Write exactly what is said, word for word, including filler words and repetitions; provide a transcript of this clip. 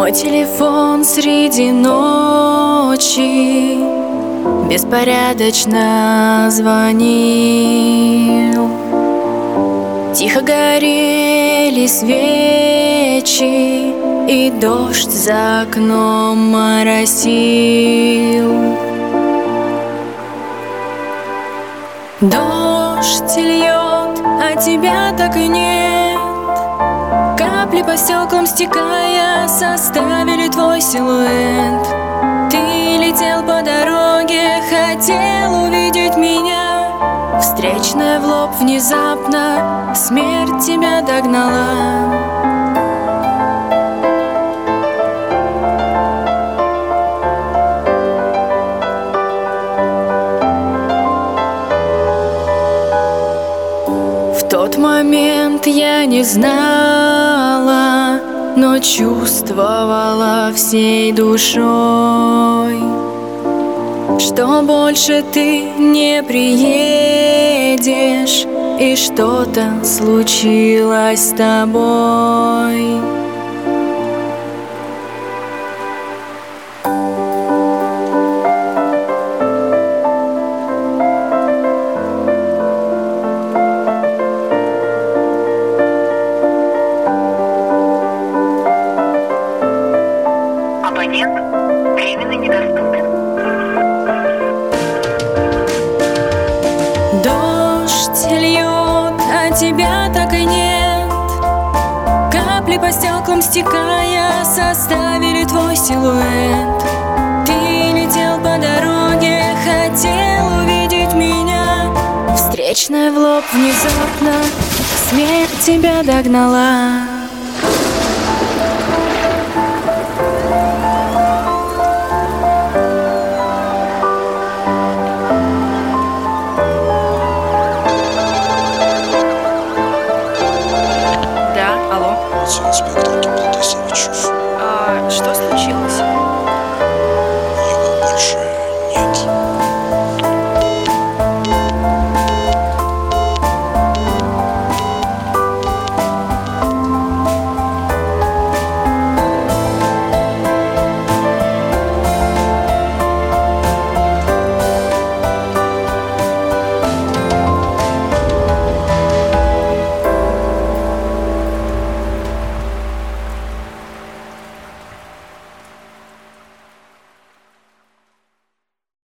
Мой телефон среди ночи беспорядочно звонил. Тихо горели свечи, и дождь за окном моросил. Дождь льет, а тебя так и нет. Капли по стеклам стекая составили твой силуэт. Ты летел по дороге, хотел увидеть меня. Встречная в лоб внезапно, смерть тебя догнала. В тот момент я не знала, но чувствовала всей душой, что больше ты не приедешь, и что-то случилось с тобой. Абонент временно недоступен. Дождь льет, а тебя так и нет. Капли по стеклам стекая составили твой силуэт. Ты летел по дороге, хотел увидеть меня. Встречная в лоб внезапно, смерть тебя догнала.